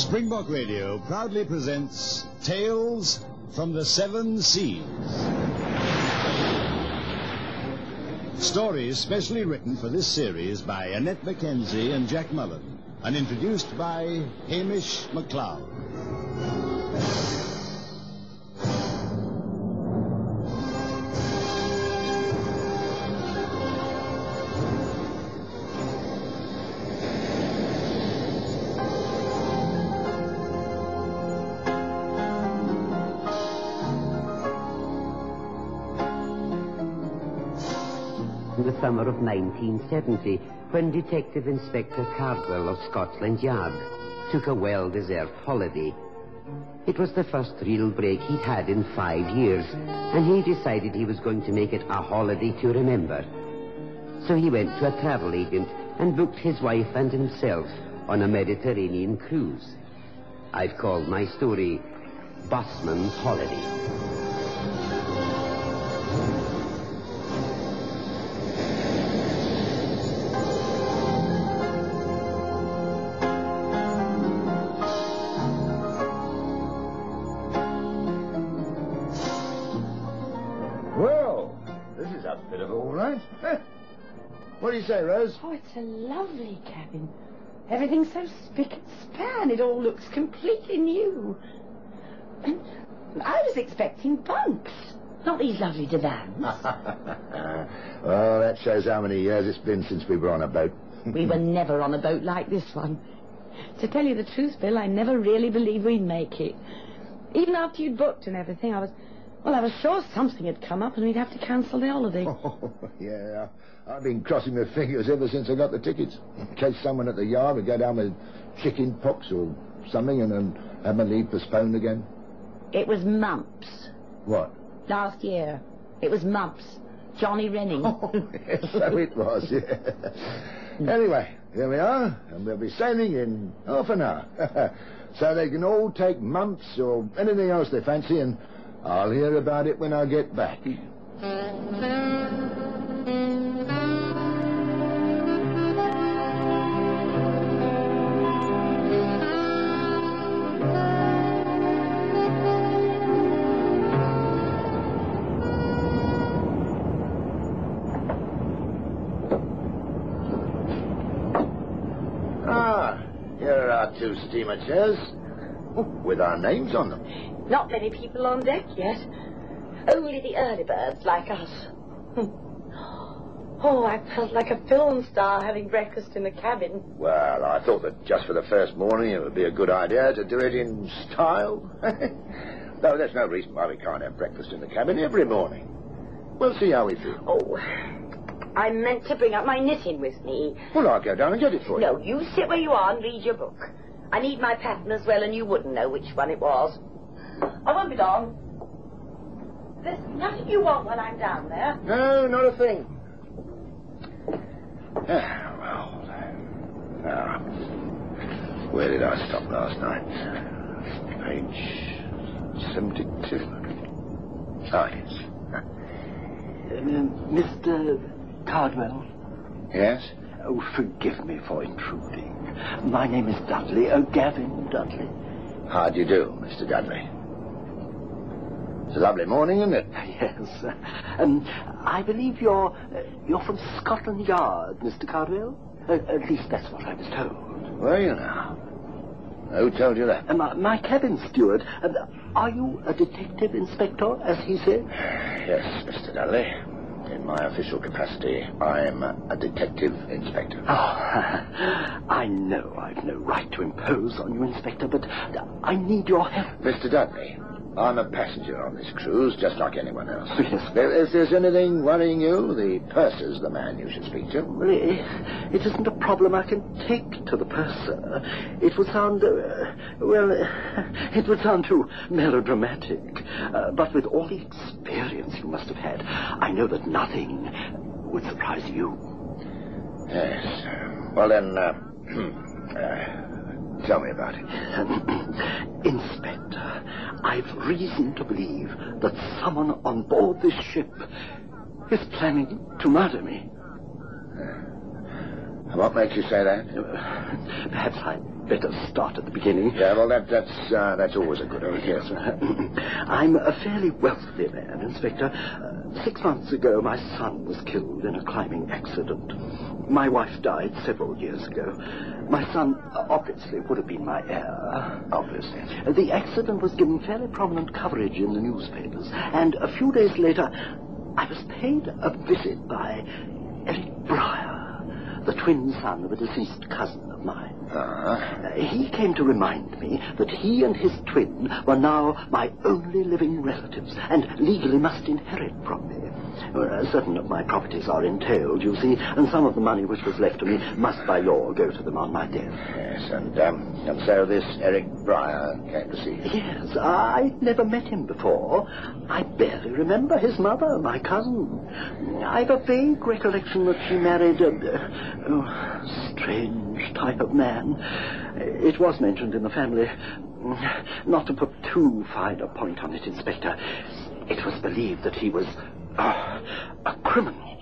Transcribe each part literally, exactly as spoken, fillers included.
Springbok Radio proudly presents Tales from the Seven Seas. Stories specially written for this series by Annette Mackenzie and Jack Mullen, and introduced by Hamish MacLeod. In the summer of nineteen seventy, when Detective Inspector Cardwell of Scotland Yard took a well-deserved holiday. It was the first real break he'd had in five years, and he decided he was going to make it a holiday to remember. So he went to a travel agent and booked his wife and himself on a Mediterranean cruise. I've called my story Busman's Holiday. Bit of all right. What do you say, Rose? Oh, it's a lovely cabin. Everything's so spick and span. It all looks completely new. And I was expecting bunks, not these lovely divans. Well, that shows how many years it's been since we were on a boat. We were never on a boat like this one. To tell you the truth, Bill, I never really believed we'd make it. Even after you'd booked and everything, I was... Well, I was sure something had come up and we'd have to cancel the holiday. Oh, yeah. I've been crossing my fingers ever since I got the tickets. In case someone at the yard would go down with chicken pox or something and then have my leave postponed again. It was mumps. What? Last year. It was mumps. Johnny Renning. Oh, yes, so it was, yeah. Anyway, here we are, and we'll be sailing in half an hour. So they can all take mumps or anything else they fancy, and I'll hear about it when I get back. Ah, here are our two steamer chairs, with our names on them. Not many people on deck yet. Only the early birds like us. Oh, I felt like a film star having breakfast in the cabin. Well, I thought that just for the first morning it would be a good idea to do it in style. No, there's no reason why we can't have breakfast in the cabin every morning. We'll see how we feel. Oh, I meant to bring up my knitting with me. Well, I'll go down and get it for you. No, you sit where you are and read your book. I need my pattern as well, and you wouldn't know which one it was. I won't be long. There's nothing you want when I'm down there. No, not a thing. Ah, well, now, where did I stop last night? Page seventy-two. Ah, yes. Um, Mister Cardwell? Yes? Oh, forgive me for intruding. My name is Dudley, oh, Gavin Dudley. How do you do, Mister Dudley? It's a lovely morning, isn't it? Yes. Uh, um, I believe you're uh, you're from Scotland Yard, Mister Cardwell. Uh, at least that's what I was told. Were you now? Who told you that? Uh, my, my cabin steward. Uh, are you a detective inspector, as he said? Yes, Mister Dudley. In my official capacity, I'm a detective inspector. Oh, I know I've no right to impose on you, Inspector, but I need your help. Mister Dudley, I'm a passenger on this cruise, just like anyone else. Yes. If there's anything worrying you, the purser's the man you should speak to. Well, it, it isn't a problem I can take to the purser. It would sound, uh, well, uh, it would sound too melodramatic. Uh, but with all the experience you must have had, I know that nothing would surprise you. Yes. Well, then, uh, uh, tell me about it. Inspector, I've reason to believe that someone on board this ship is planning to murder me. What makes you say that? Uh, perhaps I'd better start at the beginning. Yeah, well, that, that's uh, that's always a good idea. Yes, I'm a fairly wealthy man, Inspector. Uh, six months ago, my son was killed in a climbing accident. My wife died several years ago. My son uh, obviously would have been my heir. Obviously. Uh, the accident was given fairly prominent coverage in the newspapers, and a few days later, I was paid a visit by Eric Breyer, the twin son of a deceased cousin of mine. Uh-huh. Uh, he came to remind me that he and his twin were now my only living relatives and legally must inherit from me. Uh, certain of my properties are entailed, you see, and some of the money which was left to me must by law go to them on my death. Yes, and, um, and so this Eric Breyer came to see you? Yes, I never met him before. I barely remember his mother, my cousin. I've a vague recollection that she married a uh, oh, strange type of man. It was mentioned in the family. Not to put too fine a point on it, Inspector, it was believed that he was uh, a criminal.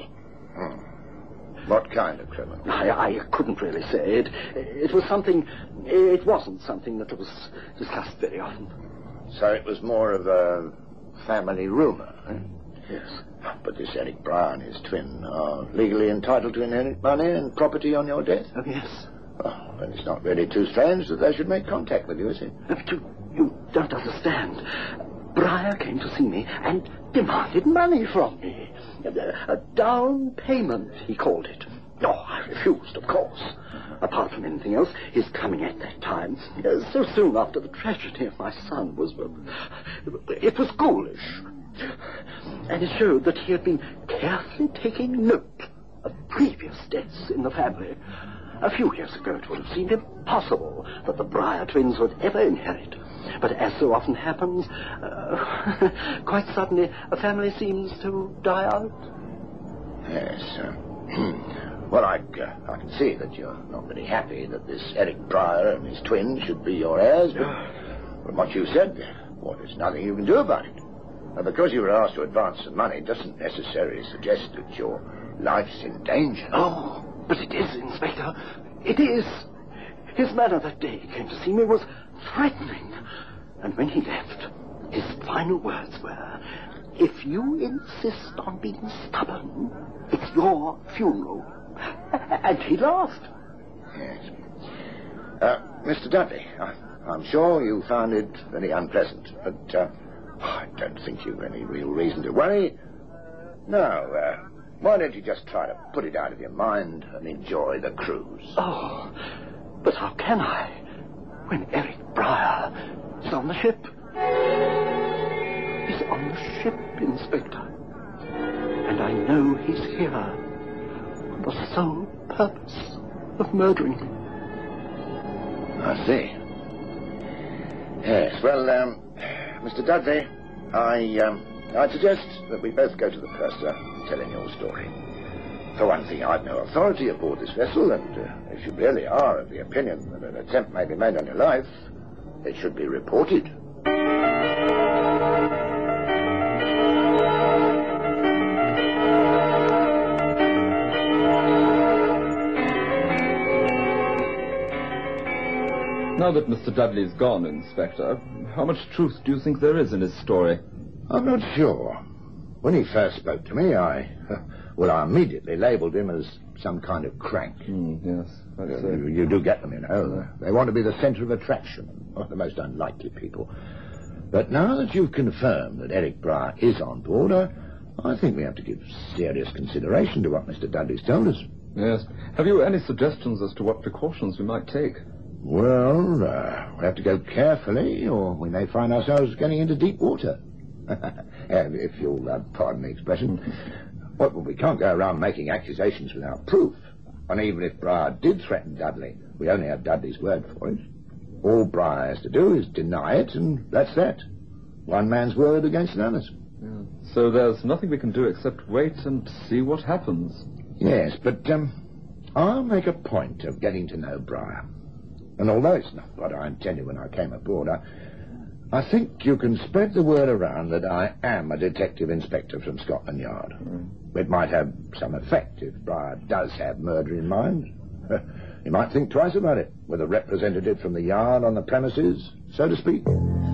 Hmm. What kind of criminal? I, I couldn't really say it. It was something... It wasn't something that was discussed very often. So it was more of a family rumor, eh? Yes. But this Eric Breyer and his twin are legally entitled to inherit money and property on your death? Oh, yes. Oh, then it's not really too strange that they should make contact with you, is it? But you, you don't understand. Breyer came to see me and demanded money from me. A, a down payment, he called it. Oh, I refused, of course. Apart from anything else, his coming at that time, uh, so soon after the tragedy of my son, was... Uh, it was ghoulish. And it showed that he had been carefully taking note of previous deaths in the family. A few years ago, it would have seemed impossible that the Breyer twins would ever inherit. But as so often happens, uh, quite suddenly, a family seems to die out. Yes. Uh, well, I, uh, I can see that you're not very happy that this Eric Breyer and his twin should be your heirs. But from what you said, well, there's nothing you can do about it. And because you were asked to advance some money doesn't necessarily suggest that your life's in danger. Oh, but it is, Inspector. It is. His manner that day he came to see me was threatening. And when he left, his final words were, "If you insist on being stubborn, it's your funeral." And he laughed. Yes. Uh, Mister Dudley, I, I'm sure you found it very unpleasant, but uh, I don't think you've any real reason to worry. No, uh, why don't you just try to put it out of your mind and enjoy the cruise? Oh, but how can I, when Eric Breyer is on the ship? He's on the ship, Inspector. And I know he's here for the sole purpose of murdering me. I see. Yes, well, um, Mister Dudley, I, um, I'd suggest that we both go to the purser and tell him your story. For one thing, I've no authority aboard this vessel, and uh, if you really are of the opinion that an attempt may be made on your life, it should be reported. Now that Mister Dudley's gone, Inspector, how much truth do you think there is in his story? I'm not sure. When he first spoke to me, I... Well, I immediately labelled him as some kind of crank. Mm, yes, that's you, you do get them, you know. They want to be the centre of attraction. Not the most unlikely people. But now that you've confirmed that Eric Breyer is on board, I, I think we have to give serious consideration to what Mister Dudley's told us. Yes. Have you any suggestions as to what precautions we might take? Well, uh, we have to go carefully, or we may find ourselves getting into deep water. If you'll uh, pardon the expression. Well, we can't go around making accusations without proof. And even if Breyer did threaten Dudley, we only have Dudley's word for it. All Breyer has to do is deny it, and that's that. One man's word against another's. Yeah. So there's nothing we can do except wait and see what happens. Yes, but um, I'll make a point of getting to know Breyer. And although it's not what I intended when I came aboard, I, I think you can spread the word around that I am a detective inspector from Scotland Yard. Mm. It might have some effect if Breyer does have murder in mind. You might think twice about it, with a representative from the yard on the premises, so to speak.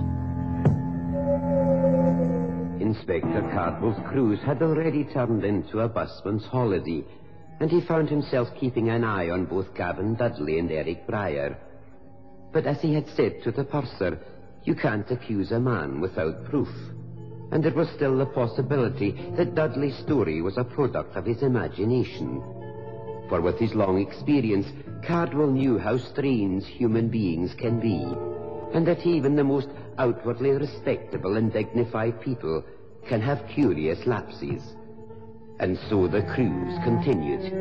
Inspector Cardwell's cruise had already turned into a busman's holiday, and he found himself keeping an eye on both Gavin Dudley and Eric Brier. But as he had said to the purser, you can't accuse a man without proof. And there was still the possibility that Dudley's story was a product of his imagination. For with his long experience, Cardwell knew how strange human beings can be, and that even the most outwardly respectable and dignified people can have curious lapses. And so the cruise continued.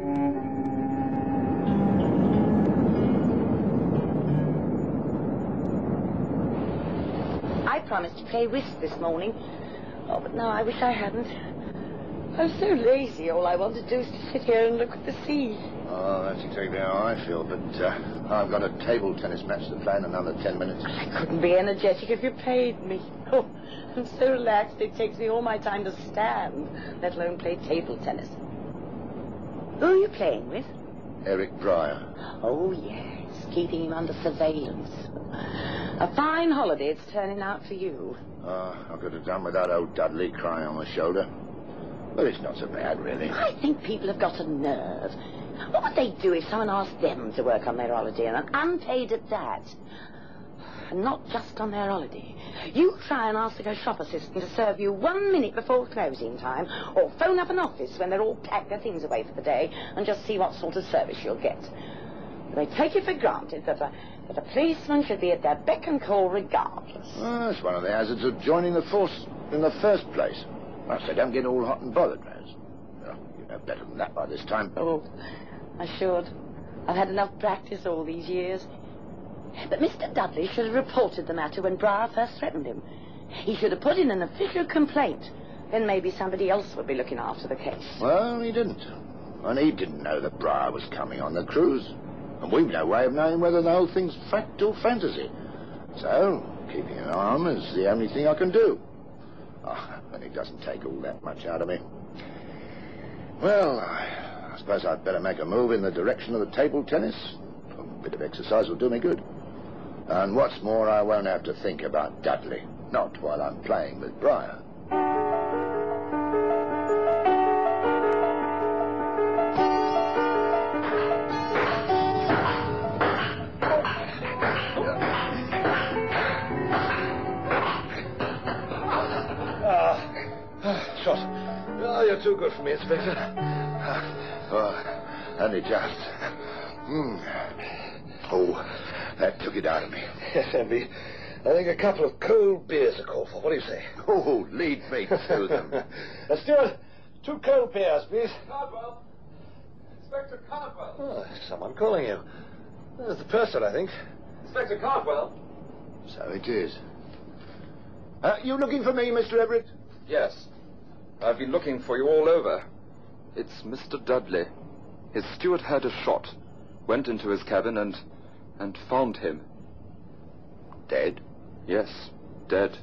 I promised to play whist this morning. Oh, but no, I wish I hadn't. I'm so lazy. All I want to do is to sit here and look at the sea. Oh, that's exactly how I feel, but uh, I've got a table tennis match to play in another ten minutes. I couldn't be energetic if you paid me. Oh, I'm so relaxed it takes me all my time to stand, let alone play table tennis. Who are you playing with? Eric Brier. Oh, yes, keeping him under surveillance. A fine holiday it's turning out for you. Oh, I could have done without old Dudley crying on my shoulder. But it's not so bad, really. I think people have got a nerve. What would they do if someone asked them to work on their holiday, and unpaid at that? And not just on their holiday. You try and ask the shop assistant to serve you one minute before closing time, or phone up an office when they're all packed their things away for the day, and just see what sort of service you'll get. They take it for granted that a, that a policeman should be at their beck and call regardless. Oh, that's one of the hazards of joining the force in the first place. Well, so don't get all hot and bothered, Raz. Well, you know better than that by this time. Oh, I should. I've had enough practice all these years. But Mister Dudley should have reported the matter when Brier first threatened him. He should have put in an official complaint. Then maybe somebody else would be looking after the case. Well, he didn't. And he didn't know that Brier was coming on the cruise. And we've no way of knowing whether the whole thing's fact or fantasy. So, keeping an eye on him is the only thing I can do. Oh, and it doesn't take all that much out of me. Well, I suppose I'd better make a move in the direction of the table tennis. A bit of exercise will do me good. And what's more, I won't have to think about Dudley. Not while I'm playing with Brier. Shot. Oh, you're too good for me, Inspector. Oh, only just. Mm. Oh, that took it out of me. Yes, Envy. I think a couple of cold beers are called for. What do you say? Oh, lead me to them. uh, Stuart, two cold beers, please. Cardwell. Inspector Cardwell. Oh, someone calling you. There's the purser, I think. Inspector Cardwell. So it is. Uh, you looking for me, Mister Everett? Yes. I've been looking for you all over. It's Mister Dudley. His steward had a shot, went into his cabin and... and found him. Dead? Yes, dead.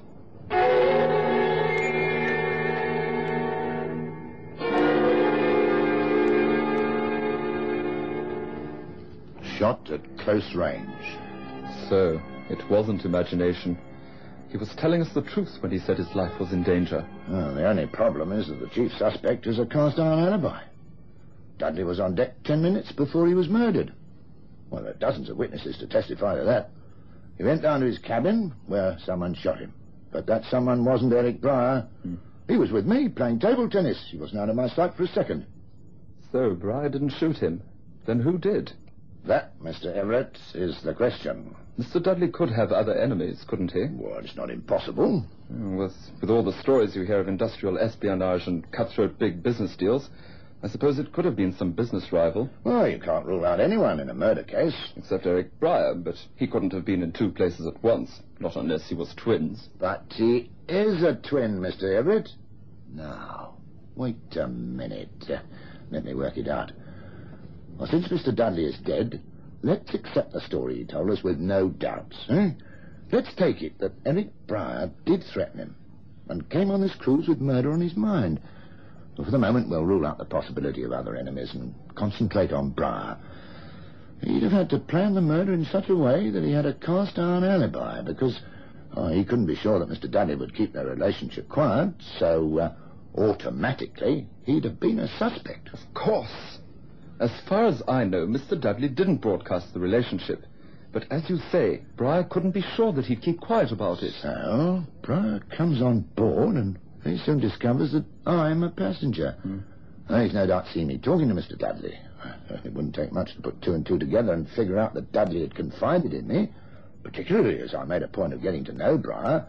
Shot at close range. So, it wasn't imagination. He was telling us the truth when he said his life was in danger. Oh, the only problem is that the chief suspect is a cast-iron alibi. Dudley was on deck ten minutes before he was murdered. Well, there are dozens of witnesses to testify to that. He went down to his cabin, where someone shot him. But that someone wasn't Eric Brier. Hmm. He was with me, playing table tennis. He wasn't out of my sight for a second. So, Brier didn't shoot him. Then who did? That, Mister Everett, is the question. Mister Dudley could have other enemies, couldn't he? Well, it's not impossible. With, with all the stories you hear of industrial espionage and cutthroat big business deals, I suppose it could have been some business rival. Well, you can't rule out anyone in a murder case. Except Eric Brier, but he couldn't have been in two places at once, not unless he was twins. But he is a twin, Mister Everett. Now, wait a minute. Uh, let me work it out. Well, since Mister Dudley is dead, let's accept the story he told us with no doubts. Eh? Let's take it that Eric Brier did threaten him and came on this cruise with murder on his mind. Well, for the moment, we'll rule out the possibility of other enemies and concentrate on Brier. He'd have had to plan the murder in such a way that he had a cast-iron alibi, because oh, he couldn't be sure that Mister Dudley would keep their relationship quiet, so uh, automatically he'd have been a suspect. Of course. As far as I know, Mister Dudley didn't broadcast the relationship. But as you say, Briar couldn't be sure that he'd keep quiet about it. So, Briar comes on board and he soon discovers that I'm a passenger. Hmm. Well, he's no doubt seen me talking to Mister Dudley. It wouldn't take much to put two and two together and figure out that Dudley had confided in me, particularly as I made a point of getting to know Briar.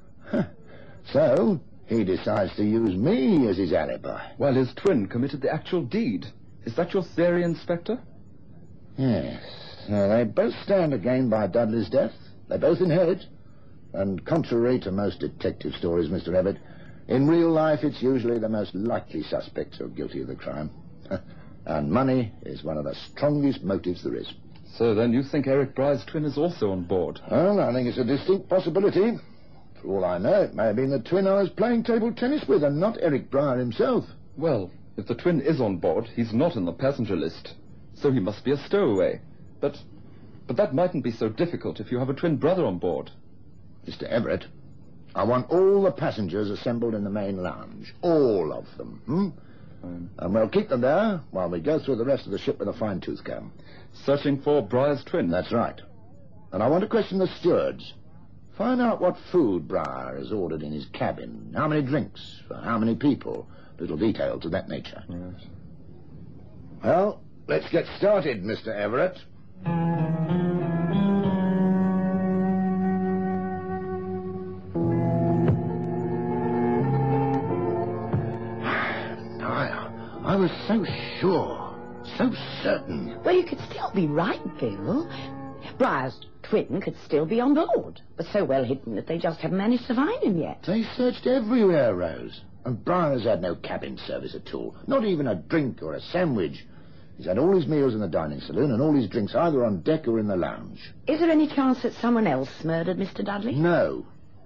So, he decides to use me as his alibi. While his twin committed the actual deed. Is that your theory, Inspector? Yes. Uh, they both stand to gain by Dudley's death. They both inherit. And contrary to most detective stories, Mister Everett, in real life it's usually the most likely suspects who are guilty of the crime. And money is one of the strongest motives there is. So then you think Eric Briar's twin is also on board? Well, I think it's a distinct possibility. For all I know, it may have been the twin I was playing table tennis with and not Eric Briar himself. Well, if the twin is on board, he's not in the passenger list. So he must be a stowaway. But but that mightn't be so difficult if you have a twin brother on board. Mister Everett, I want all the passengers assembled in the main lounge. All of them, hmm? Um, and we'll keep them there while we go through the rest of the ship with a fine-tooth comb. Searching for Briar's twin? That's right. And I want to question the stewards. Find out what food Briar has ordered in his cabin, how many drinks, for how many people, little details of that nature. Right. Well, let's get started, Mister Everett. I was so sure, so certain. Well, you could still be right, Bill. Briar's twin could still be on board, but so well hidden that they just haven't managed to find him yet. They searched everywhere, Rose. And Briar's had no cabin service at all. Not even a drink or a sandwich. He's had all his meals in the dining saloon and all his drinks either on deck or in the lounge. Is there any chance that someone else murdered Mister Dudley? No.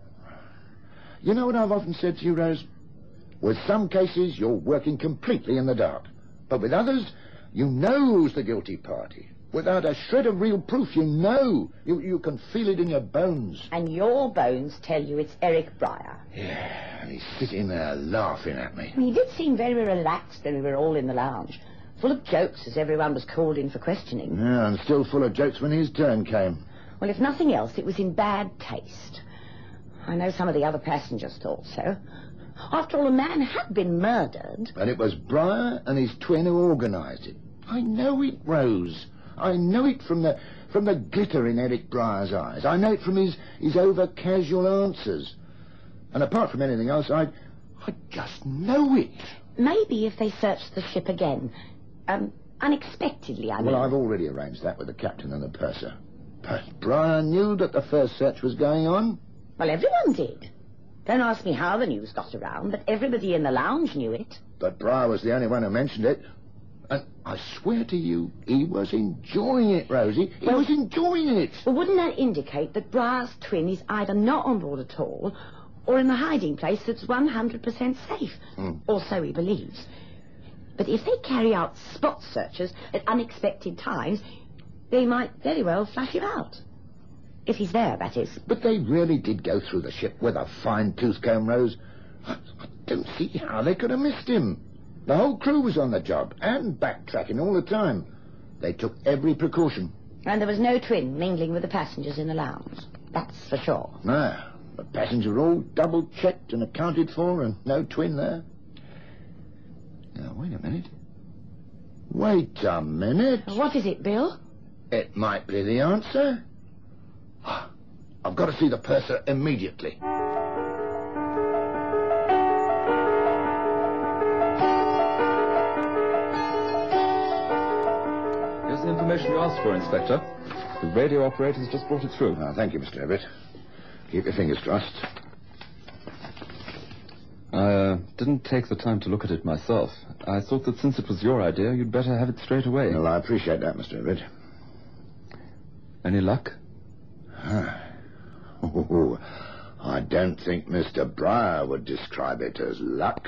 You know what I've often said to you, Rose? With some cases, you're working completely in the dark. But with others, you know who's the guilty party. Without a shred of real proof, you know. You, you can feel it in your bones. And your bones tell you it's Eric Briar. Yeah, and he's sitting there laughing at me. He did seem very relaxed when we were all in the lounge. Full of jokes as everyone was called in for questioning. Yeah, and still full of jokes when his turn came. Well, if nothing else, it was in bad taste. I know some of the other passengers thought so. After all, a man had been murdered. And it was Briar and his twin who organised it. I know it, Rose. I know it from the from the glitter in Eric Briar's eyes. I know it from his, his over-casual answers. And apart from anything else, I, I just know it. Maybe if they searched the ship again. Um, unexpectedly, I mean. Well, I've already arranged that with the captain and the purser. But Briar knew that the first search was going on. Well, everyone did. Don't ask me how the news got around, but everybody in the lounge knew it. But Briar was the only one who mentioned it. And I swear to you, he was enjoying it, Rosie. He well, was enjoying it. Well, wouldn't that indicate that Briar's twin is either not on board at all, or in a hiding place that's one hundred percent safe? Mm. Or so he believes. But if they carry out spot searches at unexpected times, they might very well flash him out. If he's there, that is. But they really did go through the ship with a fine-tooth comb, Rose. I, I don't see how they could have missed him. The whole crew was on the job, and backtracking all the time. They took every precaution. And there was no twin mingling with the passengers in the lounge. That's for sure. No. The passengers were all double-checked and accounted for, and no twin there. Now, wait a minute. Wait a minute. What is it, Bill? It might be the answer. I've got to see the purser immediately. Here's the information you asked for, Inspector. The radio operator's just brought it through. Oh, thank you, Mister Everett. Keep your fingers crossed. I uh, didn't take the time to look at it myself. I thought that since it was your idea, you'd better have it straight away. Well, I appreciate that, Mister Everett. Any luck? Oh, I don't think Mister Briar would describe it as luck.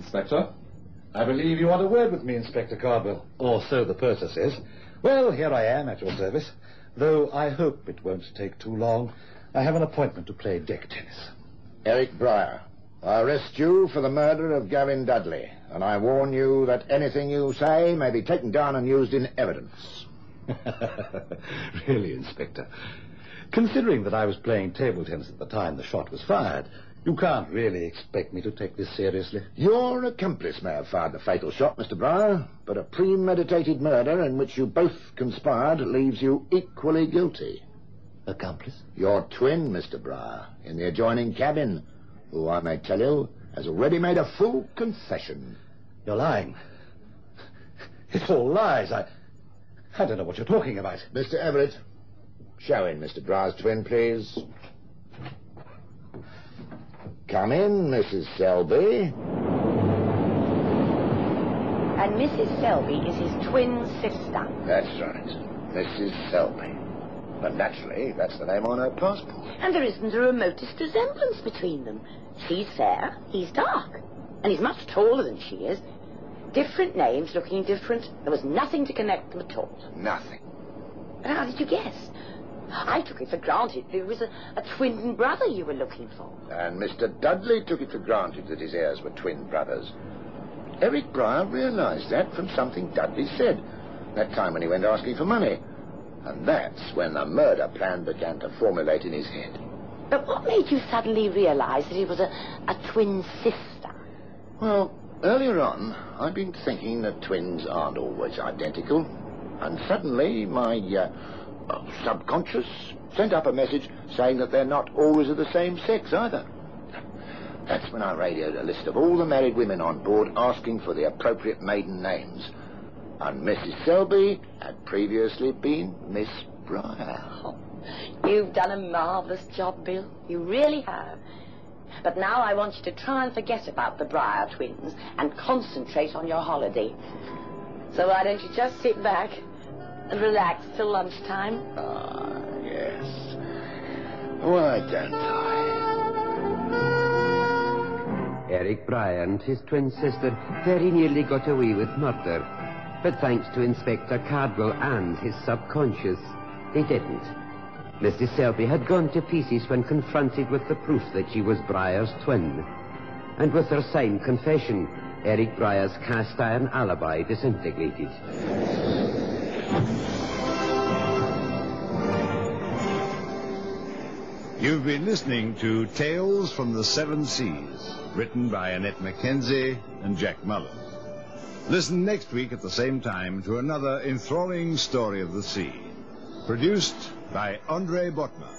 Inspector. I believe you want a word with me, Inspector Cardwell. Or so the purser says. Well, here I am at your service. Though I hope it won't take too long. I have an appointment to play deck tennis. Eric Briar, I arrest you for the murder of Gavin Dudley, and I warn you that anything you say may be taken down and used in evidence. Really, Inspector? Considering that I was playing table tennis at the time the shot was fired, you can't really expect me to take this seriously. Your accomplice may have fired the fatal shot, Mister Briar, but a premeditated murder in which you both conspired leaves you equally guilty. Accomplice? Your twin, Mister Briar, in the adjoining cabin, who, I may tell you, has already made a full confession. You're lying. It's all lies. I... I don't know what you're talking about. Mister Everett, show in Mister Briar's twin, please. Come in, Missus Selby. And Missus Selby is his twin sister. That's right, Missus Selby. But naturally, that's the name on her passport. And there isn't the remotest resemblance between them. She's fair, he's dark. And he's much taller than she is. Different names looking different. There was nothing to connect them at all. Nothing. But how did you guess? I took it for granted it was a, a twin brother you were looking for. And Mister Dudley took it for granted that his heirs were twin brothers. Eric Briar realized that from something Dudley said, that time when he went asking for money. And that's when the murder plan began to formulate in his head. But what made you suddenly realize that he was a, a twin sister? Well, earlier on, I'd been thinking that twins aren't always identical. And suddenly, my uh, uh, subconscious sent up a message saying that they're not always of the same sex either. That's when I radioed a list of all the married women on board asking for the appropriate maiden names. And Missus Selby had previously been Miss Briar. Oh, you've done a marvellous job, Bill. You really have. But now I want you to try and forget about the Briar twins and concentrate on your holiday. So why don't you just sit back and relax till lunchtime? Ah, yes. Why don't I? Eric Briar and his twin sister very nearly got away with murder. But thanks to Inspector Cardwell and his subconscious, they didn't. Missus Selby had gone to pieces when confronted with the proof that she was Briar's twin. And with her signed confession, Eric Briar's cast-iron alibi disintegrated. You've been listening to Tales from the Seven Seas, written by Annette Mackenzie and Jack Mullen. Listen next week at the same time to another enthralling story of the sea, produced by Andre Botman.